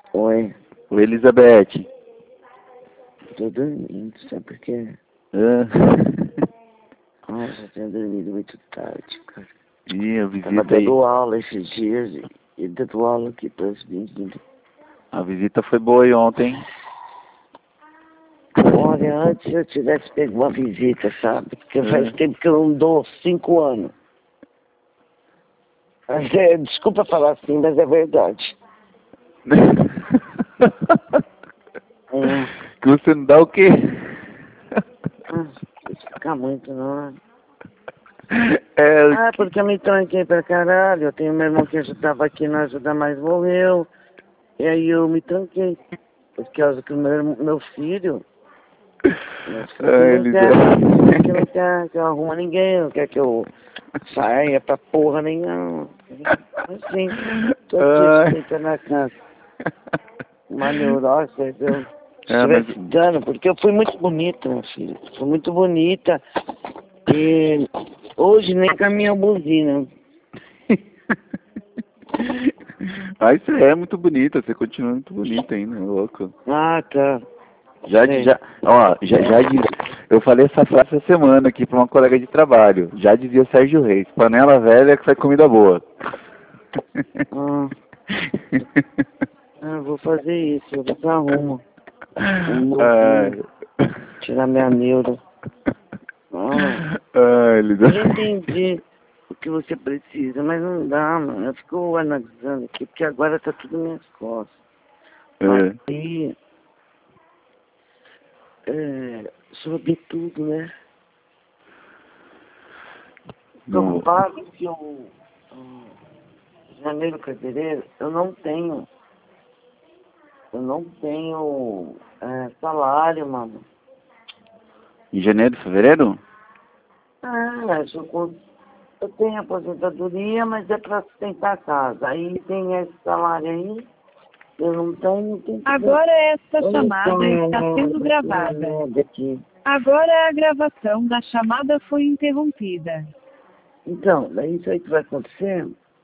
Oi, Oi, Elizabeth. tô dormindo, sabe por quê? Ah. Nossa, eu tenho dormido muito tarde, cara. Ih, a Tava visita aí. dando aula esses dias e dando aula aqui para os meninos. A visita foi boa aí ontem. Olha, antes eu tivesse pego uma visita, sabe? Porque faz tempo que eu não dou 5 anos. Mas desculpa falar assim, mas é verdade. Que você não dá o quê? Isso fica muito, não. É, Porque eu me tranquei pra caralho. Eu tenho meu irmão que ajudava aqui, não ajuda mais, morreu. E aí eu me tranquei. Por causa que o meu filho não quer que eu arrume ninguém, não quer que eu saia pra porra nenhuma. Assim, tô aqui na casa. Uma neurose, eu estivesse dando, porque eu fui muito bonita, meu filho. Fui muito bonita. E hoje nem com a minha buzina. Mas você é muito bonita, você continua muito bonita ainda, louco. Ah, tá. Já, eu falei essa frase essa semana aqui pra uma colega de trabalho. Já dizia Sérgio Reis, panela velha que faz comida boa. Eu vou fazer isso, eu vou dar arrumo. Tirar minha neura. Eu já entendi o que você precisa, mas não dá, mano. Eu fico analisando aqui, porque agora tá tudo nas minhas costas. Aí, sobre tudo, né? Preocupado que janeiro, fevereiro, eu não tenho salário, mano. Em janeiro, fevereiro? Eu tenho aposentadoria, mas é para sustentar a casa. Aí tem esse salário aí, eu não tenho. Agora esta chamada está sendo gravada. Agora a gravação da chamada foi interrompida. Então, daí isso aí que vai acontecer.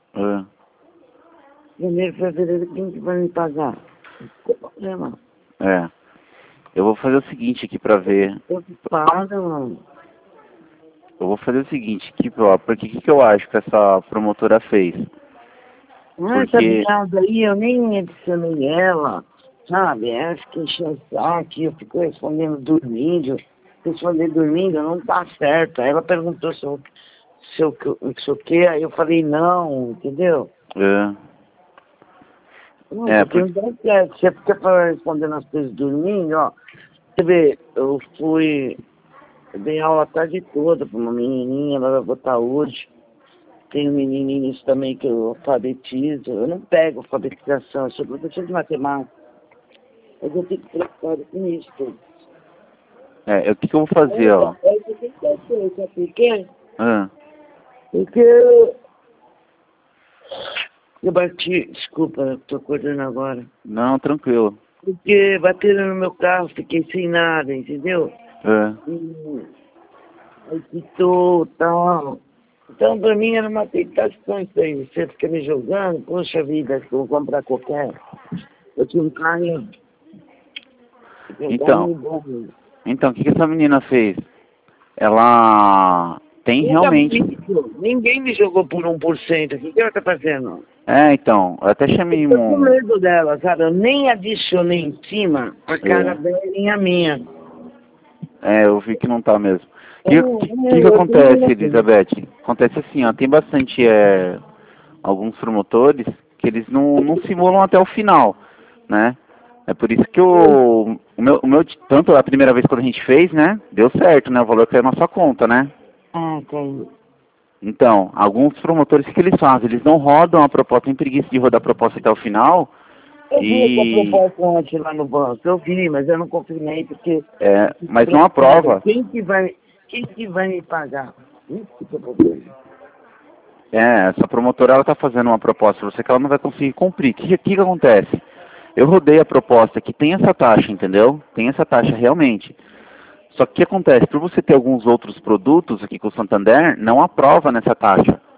Janeiro, fevereiro, quem que vai me pagar? Não tem problema. Eu vou fazer o seguinte aqui pra ver. Preocupada, mano. Eu vou fazer o seguinte aqui, porque o que eu acho que essa promotora fez? Essa viada aí, eu nem adicionei ela, sabe? Acho que encheu o saco, eu fico respondendo dormindo. Responder dormindo não tá certo. Aí ela perguntou se eu quer, aí eu falei não, entendeu? Porque não dá certo. Você fica respondendo as coisas dormindo, ó. Você vê, eu dei aula a tarde toda pra uma menininha, ela vai botar hoje. Tem menininhos também que eu alfabetizo. Eu não pego alfabetização, eu sou professor de matemática. Mas eu fico preocupado com isso tudo. O que eu vou fazer, ó? Sabe por quê? Porque eu bati, desculpa, eu tô acordando agora. Não, tranquilo. Porque bateram no meu carro, fiquei sem nada, entendeu? Aí quitou, tal. Então, pra mim era uma tentação isso aí. Você fica me julgando, poxa vida, que eu vou comprar qualquer. Eu tinha um carro. Então, o que essa menina fez? Ela tem realmente... Ninguém me jogou por 1%. O que ela tá fazendo? Então, eu até chamei Eu tô com medo dela, sabe? Eu nem adicionei em cima a cara dela e a minha. Eu vi que não tá mesmo. O que acontece, Elizabeth? Acontece assim, ó, tem bastante alguns promotores que eles não simulam até o final, né? É por isso que o meu, tanto a primeira vez quando a gente fez, né? Deu certo, né? O valor caiu na sua conta, né? Caiu. Então, alguns promotores, o que eles fazem? Eles não rodam a proposta, tem preguiça de rodar a proposta até o final. Eu vi essa proposta ontem lá no banco, eu vi, mas eu não confirmei porque... mas não aprova. Quem que vai me pagar? Isso que é o problema. Essa promotora, ela tá fazendo uma proposta pra você que ela não vai conseguir cumprir. O que acontece? Eu rodei a proposta que tem essa taxa, entendeu? Tem essa taxa realmente. Só que o que acontece? Por você ter alguns outros produtos aqui com o Santander, não aprova nessa taxa.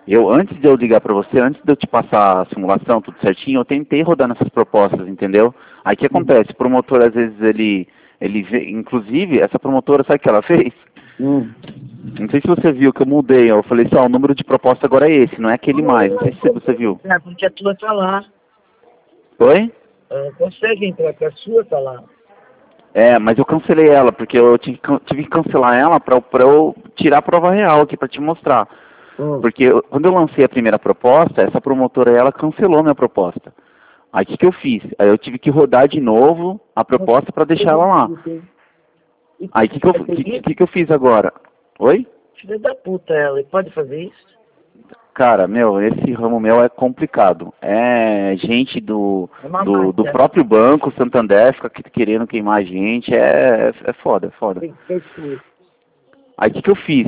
Antes de eu ligar para você, antes de eu te passar a simulação, tudo certinho, eu tentei rodar nessas propostas, entendeu? Aí o que acontece? O promotor, às vezes, ele vê, inclusive, essa promotora, sabe o que ela fez? Não sei se você viu que eu mudei, eu falei assim, ó, o número de proposta agora é esse, não é aquele mais, não sei se você viu. É, porque a tua tá lá. Oi? Consegue entrar com a sua, tá lá. É, mas eu cancelei ela, porque eu tive que cancelar ela pra eu tirar a prova real aqui, pra te mostrar. Porque quando eu lancei a primeira proposta, essa promotora, ela cancelou minha proposta. Aí o que eu fiz? Aí eu tive que rodar de novo a proposta pra deixar ela lá. Aí o que eu fiz agora? Oi? Filha da puta ela, e pode fazer isso? Cara, meu, esse ramo meu é complicado. É gente do próprio banco, Santander, fica querendo queimar a gente. É foda, é foda. Aí o que eu fiz?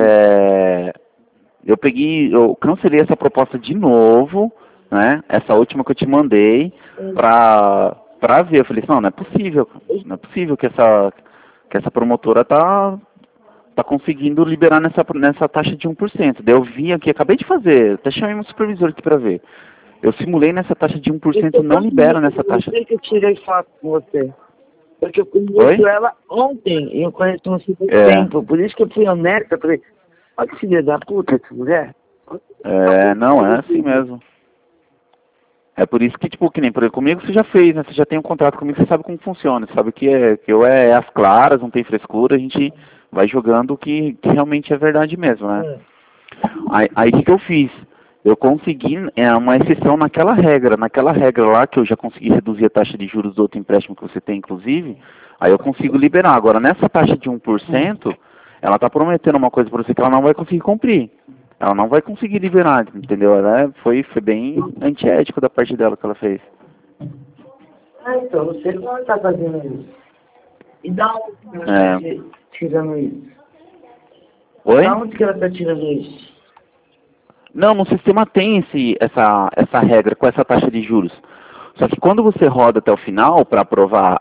Eu cancelei essa proposta de novo, né? Essa última que eu te mandei, pra ver. Eu falei assim, não é possível. Não é possível que essa promotora tá conseguindo liberar nessa taxa de 1%. Daí eu vim aqui, acabei de fazer, até chamei meu supervisor aqui pra ver. Eu simulei nessa taxa de 1%, não libera nessa taxa. Eu sei que eu tirei foto com você. Porque eu conheço ela ontem, e eu conheço você há tempo. Por isso que eu fui honesta, eu falei, olha que filha da puta essa mulher. Não, é assim mesmo. É por isso que, tipo, que nem por exemplo, comigo você já fez, né? Você já tem um contrato comigo, você sabe como funciona. Você sabe que eu é às claras, não tem frescura, a gente vai jogando o que realmente é verdade mesmo, né? Aí o que eu fiz? Eu consegui uma exceção naquela regra lá que eu já consegui reduzir a taxa de juros do outro empréstimo que você tem, inclusive, aí eu consigo liberar. Agora, nessa taxa de 1%, ela está prometendo uma coisa para você que ela não vai conseguir cumprir. Ela não vai conseguir liberar, entendeu? Foi bem antiético da parte dela que ela fez. Então, você não está fazendo isso. E da onde que ela está tirando isso? Oi? Da onde que ela está tirando isso? Não, no sistema tem essa regra com essa taxa de juros. Só que quando você roda até o final para aprovar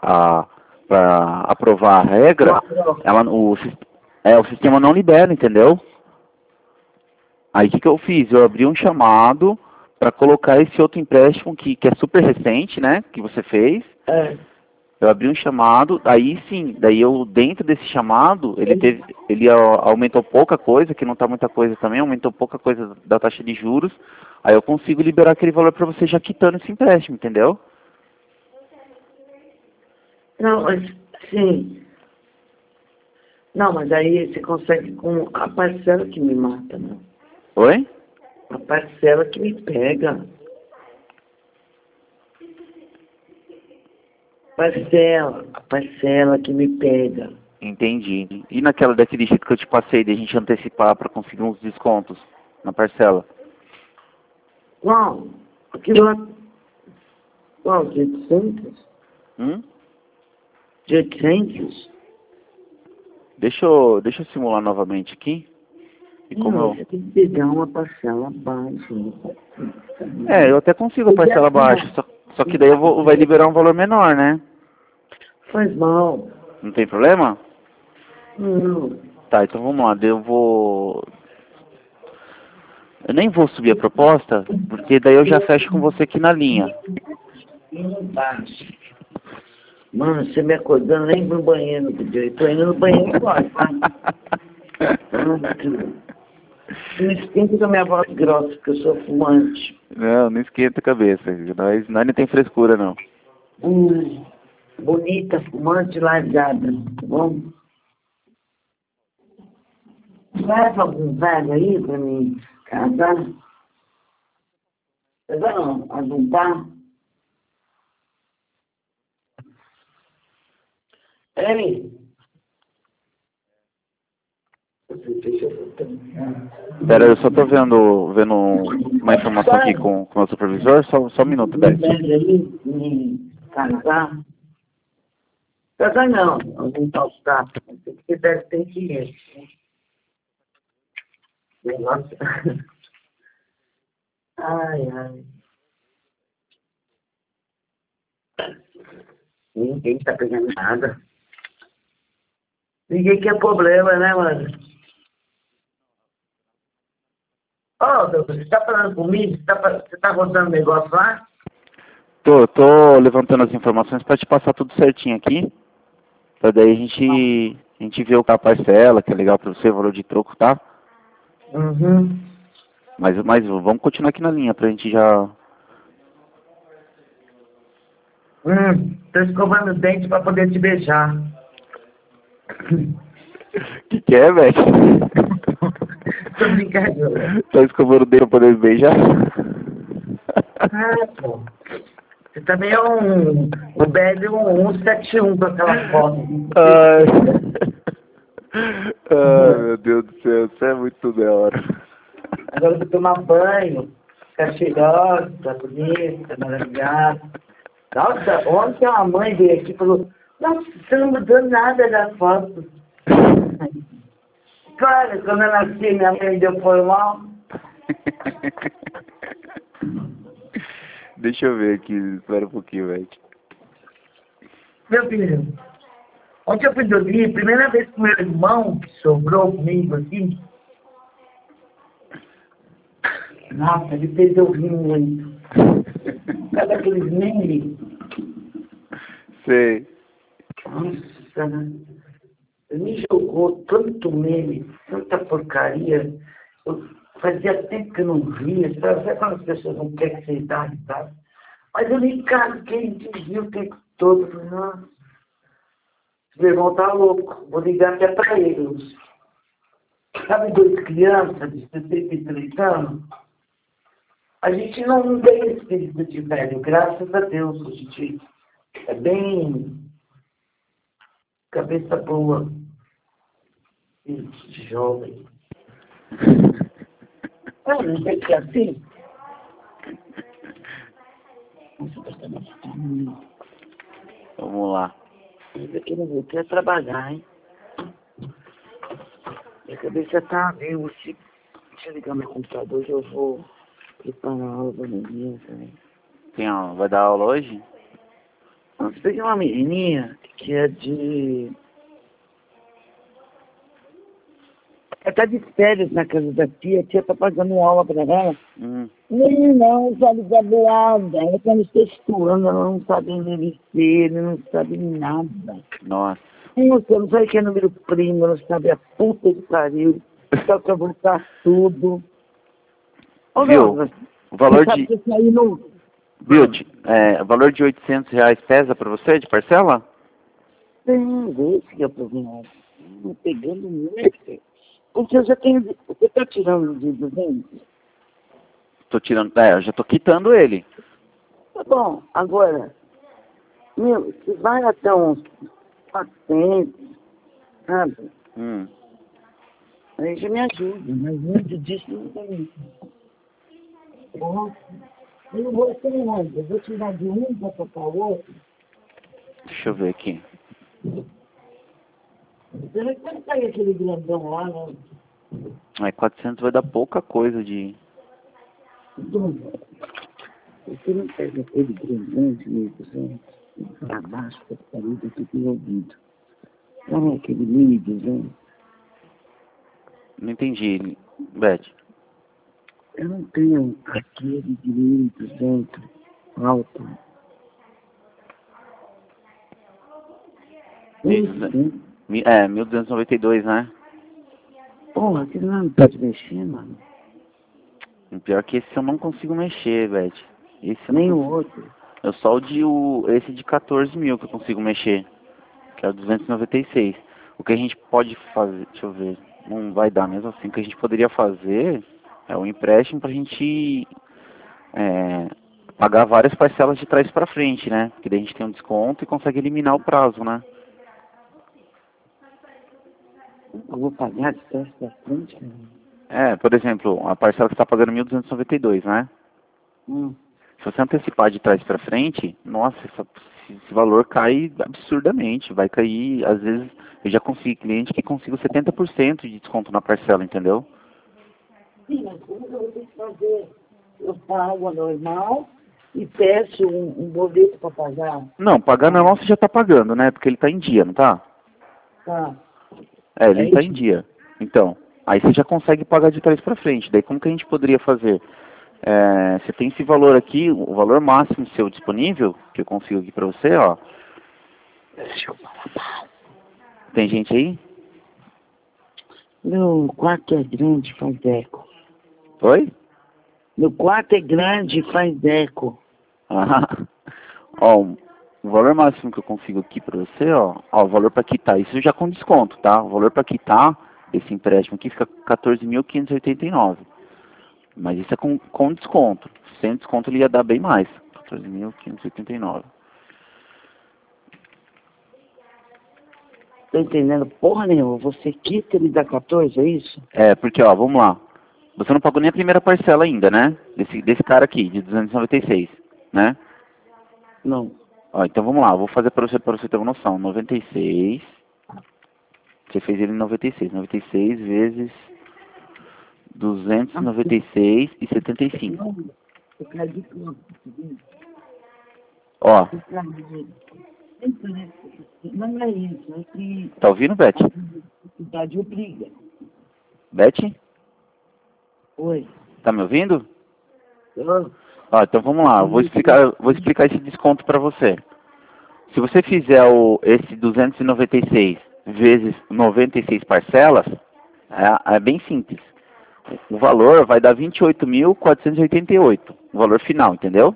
a regra, o sistema não libera, entendeu? Aí o que eu fiz? Eu abri um chamado para colocar esse outro empréstimo que é super recente, né? Que você fez. Eu abri um chamado, aí sim, daí dentro desse chamado, ele aumentou pouca coisa, que não está muita coisa também, aumentou pouca coisa da taxa de juros, aí eu consigo liberar aquele valor para você já quitando esse empréstimo, entendeu? Não, mas sim. Não, mas aí você consegue com a parcela que me mata, né? Oi? A parcela que me pega. A parcela que me pega. Entendi. E daquele jeito que eu te passei, de a gente antecipar para conseguir uns descontos na parcela? Qual? Aquilo lá. Qual? De 800? De 800? Deixa eu simular novamente aqui. Você tem que pegar uma parcela baixa. Eu até consigo a parcela baixa, só que daí vai liberar um valor menor, né? Faz mal. Não tem problema? Não. Tá, então vamos lá, eu nem vou subir a proposta, porque daí eu já fecho com você aqui na linha. Mano, você me acordando nem no banheiro, eu tô indo no banheiro agora, tá? Não esquenta com a minha voz grossa, porque eu sou fumante. Não esquenta a cabeça, nós não tem frescura, não. Bonita, fumante, largada, tá bom? Leva algum velho aí pra mim casar? Não, ajudar? Ei! Pera, eu só tô vendo uma informação aqui com o meu supervisor, só um minuto, Beth. Casar? Casar não, algum tal status. Porque tem que ir. Nossa. Ai. Ninguém tá pegando nada. Ninguém quer problema, né, mano? Ô, doutor, você tá falando comigo? Você tá rodando negócio lá? Tô levantando as informações para te passar tudo certinho aqui. Pra daí a gente vê a parcela, que é legal pra você, o valor de troco, tá? Uhum. Mas vamos continuar aqui na linha pra gente já... Tô escovando o dente pra poder te beijar. Que é, velho? Tô brincando. Tá escovando o dedo pra poder beijar? Ah, pô. Você também é o velho 171 com aquela foto. Ai, meu Deus do céu, isso é muito da hora. Agora eu vou tomar banho, ficar cheirosa, bonita, maravilhosa. Nossa, ontem a mãe veio aqui e falou, nossa, você não mudou nada da foto. Claro, quando eu nasci, minha mãe deu formal. Deixa eu ver aqui, espera um pouquinho, velho. Meu filho, ontem eu fui dormir, primeira vez que meu irmão, que sobrou comigo assim, nossa, ele fez eu rir muito. Sabe aqueles memes? Sei. Nossa, ele me jogou tanto meme, tanta porcaria. Eu fazia tempo que eu não via, sabe quando as pessoas não querem que você idade, sabe? Mas eu me caguei de rir o tempo todo. Eu falei, nossa, meu irmão tá louco, vou ligar até pra eles. Sabe, duas crianças de 63 anos? A gente não tem espírito de velho, graças a Deus, a gente é bem cabeça boa, espírito de jovem. Ah, não tem que ser assim? Vamos lá. Ainda que eu não voltei a trabalhar, hein? Minha cabeça tá meio assim. Deixa eu ligar meu computador que eu vou preparar a aula da menina também. Vai dar aula hoje? Nossa, peguei uma menininha que é de... Ela tá de férias na casa da tia, a tia tá pagando aula pra ela. Não sabe graduada, ela tá nos textuando, ela não sabe envelhecer, ela não sabe nada. Nossa. Você não sabe que é número primo, não sabe a puta que pariu, só pra voltar tudo. Ô, Viu? Douglas, O valor você sabe de... que isso aí não... Viu? O valor de R$ 800 pesa pra você, de parcela? Tem, esse que é o problema. Pegando muito. Porque eu já tenho... Você tá tirando de 200? Tô tirando... eu já tô quitando ele. Tá bom, agora... Meu, se vai até uns 400, sabe? Aí já me ajuda, mas muito disso não tem. Nossa, eu não vou ter nada. Eu vou tirar de um para tocar o outro. Deixa eu ver aqui. Você vai ter que sair aquele grandão lá, né? 400 vai dar pouca coisa de... Você não pega aquele grandão de 1.200 para baixo, para sair daqui do ouvido. Não é aquele 1.200. Não entendi, Beth. Eu não tenho aquele de 1.200 alto. 1.292, né? Porra, aquele lá não pode mexer, mano. O pior que esse eu não consigo mexer, Beth. Esse eu Nem não o consigo. outro. Eu só esse de 14 mil que eu consigo mexer. Que é o 296. O que a gente pode fazer, deixa eu ver, não vai dar mesmo assim. O que a gente poderia fazer é um empréstimo pra gente pagar várias parcelas de trás pra frente, né? Porque daí a gente tem um desconto e consegue eliminar o prazo, né? Eu vou pagar de trás pra frente, cara. Por exemplo, a parcela que você está pagando 1.292, né? Se você antecipar de trás para frente, nossa, esse valor cai absurdamente. Vai cair, às vezes, eu já consegui cliente que consigo 70% de desconto na parcela, entendeu? Sim, mas como eu vou ter que fazer? Eu pago a normal e peço um boleto para pagar? Não, pagar normal você já está pagando, né? Porque ele está em dia, não tá? Tá. Ele está em dia. Então, Aí você já consegue pagar de trás para frente. Daí como que a gente poderia fazer? Você tem esse valor aqui, o valor máximo seu disponível, que eu consigo aqui para você, ó. Tem gente aí? Meu quarto é grande, faz eco. Oi? Meu quarto é grande, faz eco. Ah, ó, o valor máximo que eu consigo aqui para você, ó, o valor para quitar, isso já com desconto, tá? O valor para quitar esse empréstimo aqui fica 14.589. Mas isso é com desconto. Sem desconto ele ia dar bem mais. 14.589. Tô entendendo porra nenhuma. Você quita ele dá 14, é isso? Porque, ó, vamos lá. Você não pagou nem a primeira parcela ainda, né? Desse cara aqui, de 296, né? Não. Ó, então vamos lá. Eu vou fazer para você ter uma noção. 96. Você fez ele em 96. 96 vezes 296 e 75. Ó. Não é isso, é que Tá ouvindo, Beth? a cidade obriga. Beth? Oi. Tá me ouvindo? Eu, Ó, então vamos lá. Eu vou explicar esse desconto para você. Se você fizer esse 296 vezes 96 parcelas, é bem simples. O valor vai dar 28.488, o valor final, entendeu?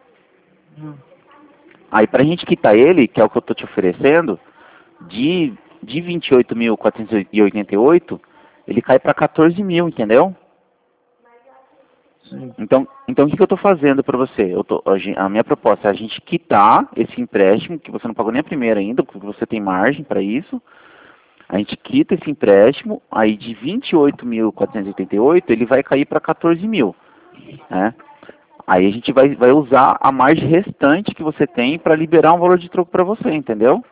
Aí pra gente quitar ele, que é o que eu tô te oferecendo, de 28.488, ele cai para 14 mil, entendeu? Então o que eu estou fazendo para você? A minha proposta é a gente quitar esse empréstimo, que você não pagou nem a primeira ainda, porque você tem margem para isso. A gente quita esse empréstimo, aí de 28.488 ele vai cair para 14 mil. Né? Aí a gente vai usar a margem restante que você tem para liberar um valor de troco para você, entendeu?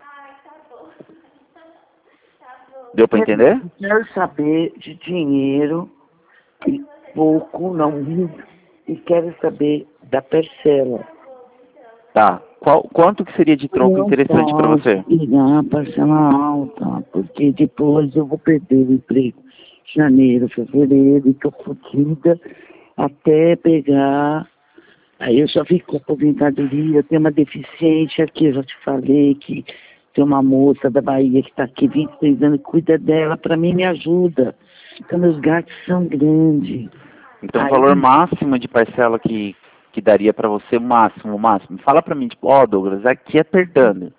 Deu para entender? quero saber de dinheiro e pouco, não muito, e quero saber da parcela. Tá. Quanto que seria de troco interessante para você? Pegar parcela alta, porque depois eu vou perder o emprego. Janeiro, fevereiro, e tô fodida até pegar. Aí eu só fico com aposentadoria, eu tenho uma deficiência aqui, eu já te falei que tem uma moça da Bahia que está aqui 26 anos, cuida dela, para mim me ajuda. Então meus gastos são grandes. Então o valor máximo de parcela que daria para você, o máximo. Fala para mim, tipo, ó, Douglas, aqui apertando.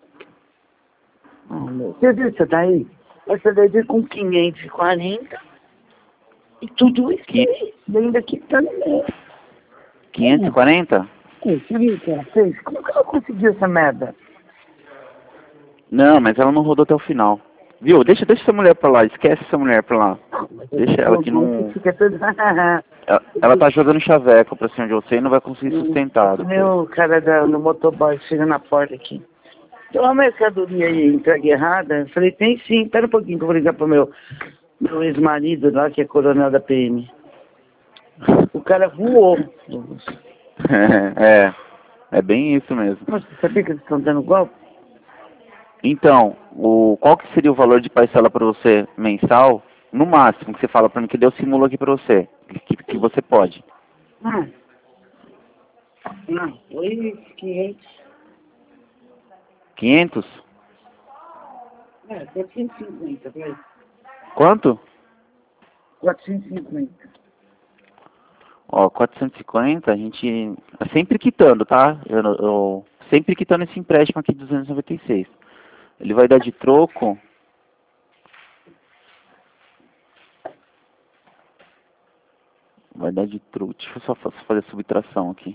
Você viu essa daí? Essa daí veio com 540 e tudo isso aí, ainda quitando mesmo. 540? Você viu o que ela fez? Como que ela conseguiu essa merda? Não, mas ela não rodou até o final. Viu? Deixa essa mulher pra lá, esquece essa mulher pra lá. Deixa ela que não... Ela tá jogando chaveco pra cima de você e não vai conseguir sustentar. Meu cara no motoboy chega na porta aqui. Tem uma mercadoria aí entregue errada? Eu falei, tem sim, espera um pouquinho que eu vou ligar pro meu ex-marido lá, que é coronel da PM. O cara voou. É bem isso mesmo. Nossa, sabia que eles estão dando golpe? Então, qual que seria o valor de parcela para você mensal, no máximo, que você fala para mim, que eu simulo aqui para você, que você pode? Não, foi 500. 500? 450, vai. Quanto? 450. Ó, 450, a gente... Sempre quitando, tá? Eu sempre quitando esse empréstimo aqui de 296. Ele vai dar de troco... Deixa eu só fazer a subtração aqui.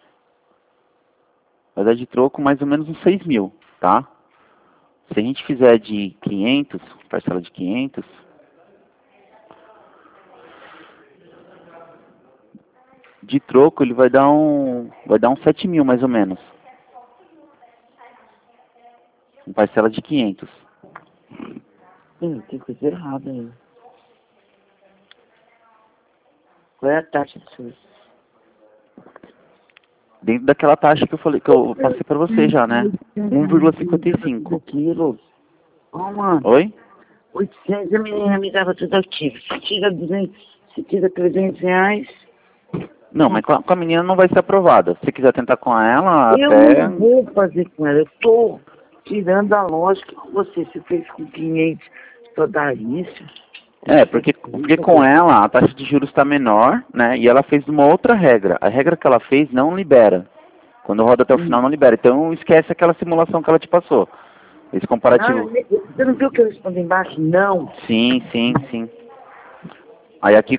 Vai dar de troco mais ou menos uns 6 mil, tá? Se a gente fizer de 500, parcela de 500... De troco ele vai dar uns 7 mil mais ou menos. Uma parcela de 500. Tem coisa errada aí. Qual é a taxa de juros? Dentro daquela taxa que eu passei pra você já, né? 1,55. Quilo. Mano. Oi? 800, a menina me dava tudo ativo. Se tira 300 reais... Não, mas com a menina não vai ser aprovada. Se quiser tentar com ela, Eu até... não vou fazer com ela. Eu tô tirando a lógica com você. Você fez com 500 só dar isso. Porque com ela a taxa de juros está menor, né? E ela fez uma outra regra. A regra que ela fez não libera. Quando roda até o final não libera. Então esquece aquela simulação que ela te passou. Esse comparativo. Você não viu que eu respondi embaixo? Não. Sim. Aí aqui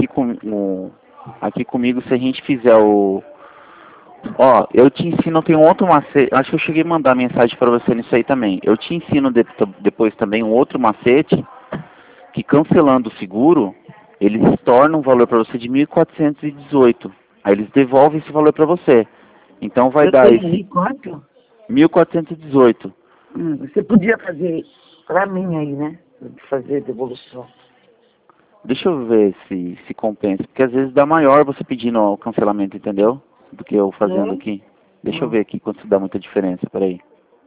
comigo, se a gente fizer o... Ó, eu te ensino, tem um outro macete, acho que eu cheguei a mandar mensagem para você nisso aí também. Eu te ensino depois também um outro macete, que cancelando o seguro, eles tornam o valor para você de 1.418. Aí eles devolvem esse valor para você. Então vai dar esse... Quanto? 1.418. Você podia fazer para mim aí, né? Fazer devolução. Deixa eu ver se compensa, porque às vezes dá maior você pedindo o cancelamento, entendeu? Do que eu fazendo aqui. Deixa eu ver aqui quanto se dá muita diferença, peraí.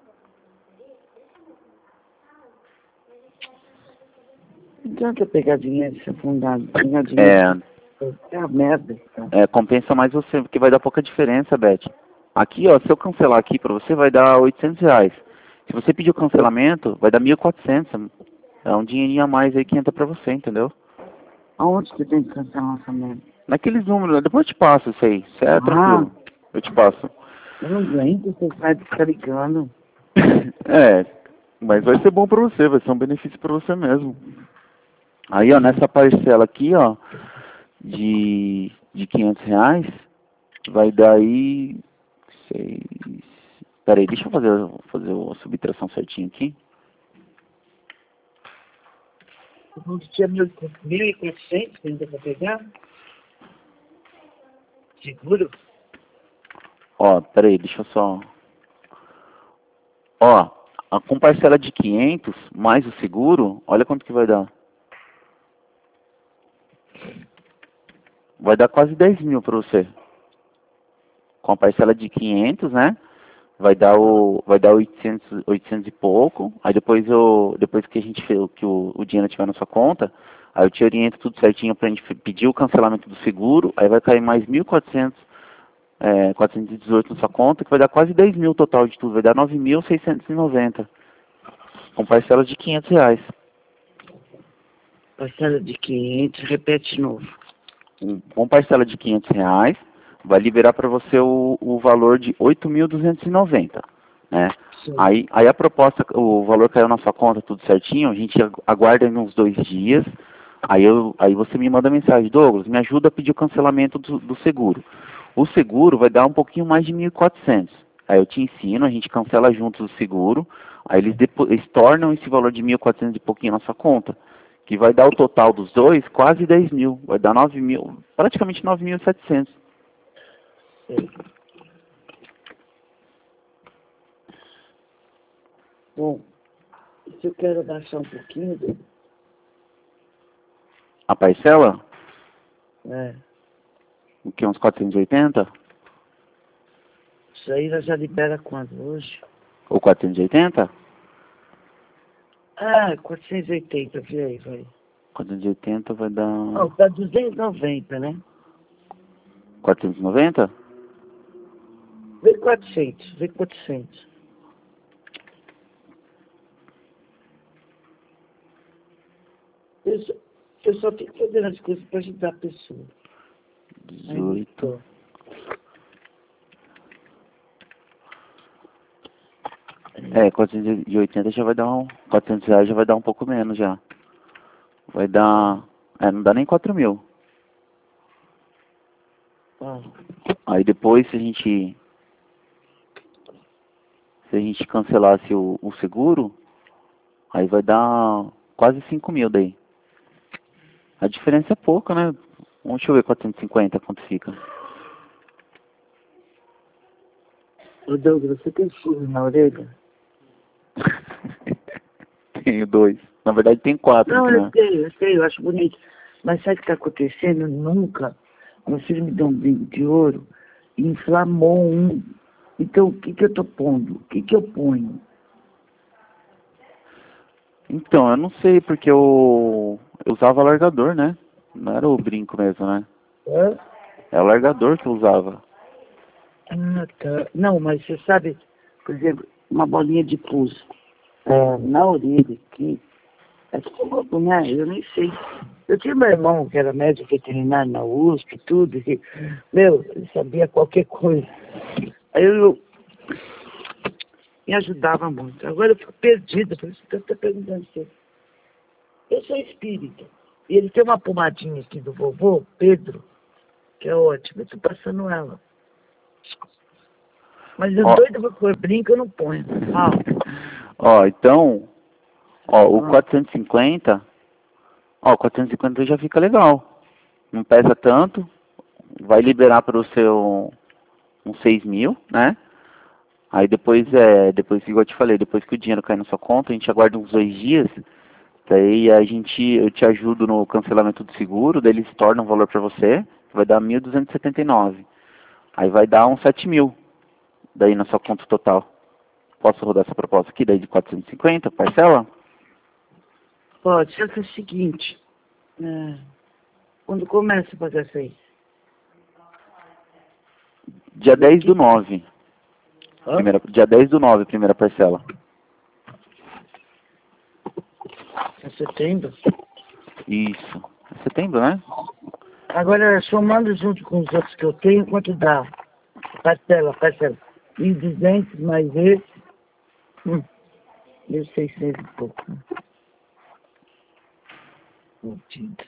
Não adianta pegar dinheiro e se afundar. Pegar dinheiro. É a merda. Então. Compensa mais você, porque vai dar pouca diferença, Beth. Aqui, ó, se eu cancelar aqui pra você, vai dar 800 reais. Se você pedir o cancelamento, vai dar 1.400. É um dinheirinho a mais aí que entra pra você, entendeu? Aonde que tem que cancelar essa merda? Naqueles números, depois eu te passo isso aí. Isso é tranquilo. Eu te passo. Eu não aguento, você vai descarregando. Mas vai ser bom pra você, vai ser um benefício pra você mesmo. Aí, ó, nessa parcela aqui, ó, de 500 reais, vai dar aí... Peraí, deixa eu fazer a subtração certinho aqui. Você tinha 1.400 que ainda pra pegar? Seguro? Ó, peraí, deixa eu só... Ó, com parcela de 500, mais o seguro, olha quanto que vai dar. Vai dar quase 10 mil pra você. Com a parcela de 500, né? Vai dar 800 e pouco. Aí depois que a gente fez, que o dinheiro estiver na sua conta, aí eu te oriento tudo certinho pra gente pedir o cancelamento do seguro. Aí vai cair mais 1.400, 418 na sua conta, que vai dar quase 10 mil total de tudo. Vai dar 9.690. Com parcelas de 500 reais. Parcela de 500, repete de novo. Com parcela de 500 reais, vai liberar para você o valor de 8.290, né? Aí a proposta, o valor caiu na sua conta, tudo certinho, a gente aguarda uns 2 dias, aí você me manda mensagem, Douglas, me ajuda a pedir o cancelamento do seguro. O seguro vai dar um pouquinho mais de 1.400. Aí eu te ensino, a gente cancela juntos o seguro, aí eles tornam esse valor de 1.400 e pouquinho na sua conta, que vai dar o total dos dois quase 10 mil, vai dar 9 mil, praticamente 9.700. Bom, se eu quero baixar um pouquinho... A parcela? O que, uns 480? Isso aí já libera quando? Hoje? Ou 480? 480, vê aí, vai. 480 vai dar... Não, tá 290, né? 490? Vê 400, vê 400. Eu só fico fazendo as coisas para ajudar a pessoa. 18... 480 já vai dar 400 reais já vai dar um pouco menos já. Vai dar... não dá nem 4 mil. Aí depois, se a gente cancelasse o seguro, aí vai dar quase 5 mil daí. A diferença é pouca, né? Deixa eu ver 450 quanto fica. Ô Douglas, você tem furo na orelha? Tenho 2. Na verdade tem 4. Não, né? eu sei, eu acho bonito. Mas sabe o que está acontecendo? Nunca. Meu filho me deu um brinco de ouro e inflamou um. Então, o que eu tô pondo? O que eu ponho? Então, eu não sei, porque eu usava largador, né? Não era o brinco mesmo, né? Hã? É o largador que eu usava. Ah, tá. Não, mas você sabe, por exemplo, uma bolinha de pus na orelha aqui, é tudo, né? Eu nem sei. Eu tinha meu irmão que era médico veterinário na USP e tudo, que, meu, ele sabia qualquer coisa. Aí eu me ajudava muito. Agora eu fico perdida, por isso que eu estou perguntando você. Eu sou espírita. E ele tem uma pomadinha aqui do vovô, Pedro, que é ótima. Eu estou passando ela. Mas eu Ó, doido pra pôr brinco, eu não ponho. Ah, ó, então, ó, o ah, 450, ó, o 450 já fica legal. Não pesa tanto, vai liberar para o seu uns 6.000, né? Aí depois, igual eu te falei, depois que o dinheiro cai na sua conta, a gente aguarda uns 2 dias, daí eu te ajudo no cancelamento do seguro, daí eles tornam o valor para você, vai dar 1.279. Aí vai dar uns 7.000, daí na sua conta total. Posso rodar essa proposta aqui, daí de 450, parcela? pode ser que é o seguinte. Quando começa a fazer isso aí? Dia 10/9, Hã? dia 10/9, primeira parcela. É setembro? Isso. É setembro, né? Agora, somando junto com os outros que eu tenho, quanto dá? Parcela. 1.200 mais esse. 1.600 e pouco. Né? Fudido.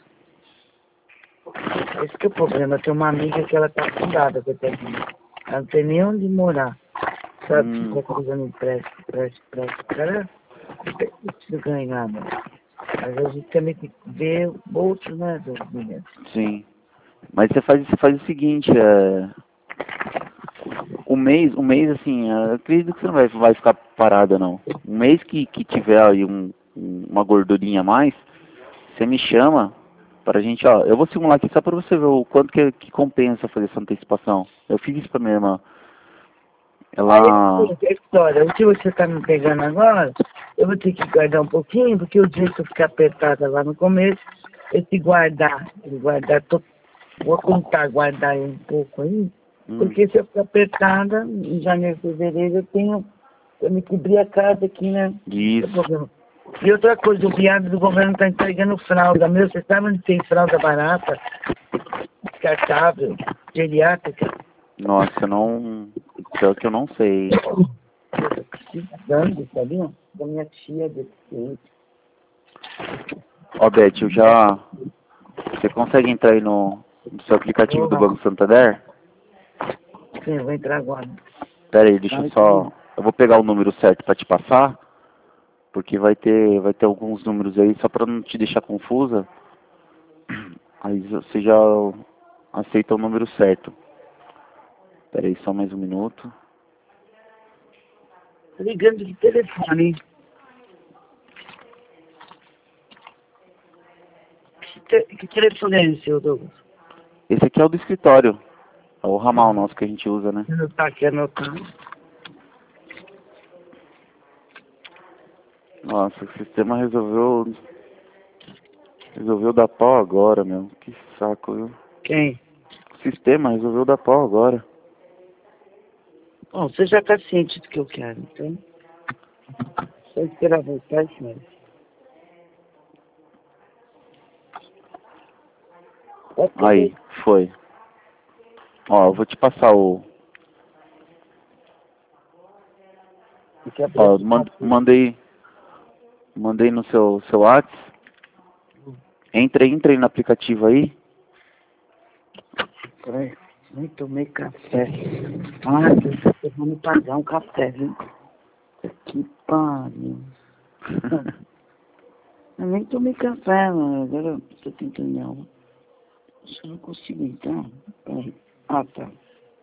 Esse que é o problema. Eu tenho uma amiga que ela tá afundada, coitadinha. Ela não tem nem onde morar. Sabe? Fica fazendo empréstimo. Cara, eu preciso ganhar, né? Mas a gente também tem que ver o bolso, né, das meninas. Sim. Mas você faz o seguinte, um mês assim, eu acredito que você não vai ficar parada não. Um mês que tiver aí uma gordurinha a mais, você me chama pra gente, ó, eu vou simular aqui só pra você ver o quanto que compensa fazer essa antecipação. Eu fiz isso pra minha irmã. Aí, Ela, a história, o que você está me pegando agora, eu vou ter que guardar um pouquinho, porque o dia que eu ficar apertada lá no começo, esse vou contar guardar um pouco aí, porque se eu ficar apertada, em janeiro, fevereiro, eu me cobri a casa aqui, né? isso, E outra coisa, o viado do governo está entregando fralda. Meu, você sabe onde tem fralda barata, descartável, geriátrica? nossa, eu não, pior que eu não sei. Eu tô precisando, sabia? Da minha tia deficiente. Ó, Beth, você consegue entrar aí no seu aplicativo do Banco Porra. Santander? Sim, eu vou entrar agora. Pera aí, deixa eu Ai, só, eu vou pegar o número certo pra te passar, porque vai ter alguns números aí, só pra não te deixar confusa, aí você já aceita o número certo. Pera aí, só mais um minuto. tô ligando de telefone. Que telefone é esse, seu Douglas? Esse aqui é o do escritório, é o ramal nosso que a gente usa, né? Não tá aqui anotando. Nossa, o sistema resolveu dar pau agora, meu. Que saco, viu? Quem? O sistema resolveu dar pau agora. Bom, você já tá ciente do que eu quero, então. Só esperar voltar, senhor. Aí, foi. Ó, eu vou te passar ó, mandei no seu WhatsApp. Entra aí no aplicativo aí. Peraí, nem tomei café. Ai, eu vou me pagar um café, viu? Que pariu. Eu nem tomei café, mano. Agora eu tô tentando ir aula. Se eu não consigo entrar. Peraí. Ah, tá.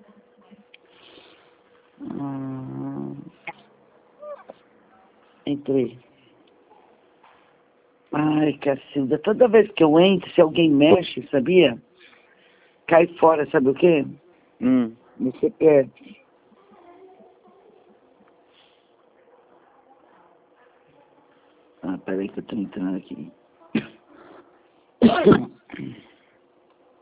Ah, entrei. Ai, cacilda. Toda vez que eu entro, se alguém mexe, sabia? Cai fora, sabe o quê? Você perde. Ah, Peraí que eu tô entrando aqui.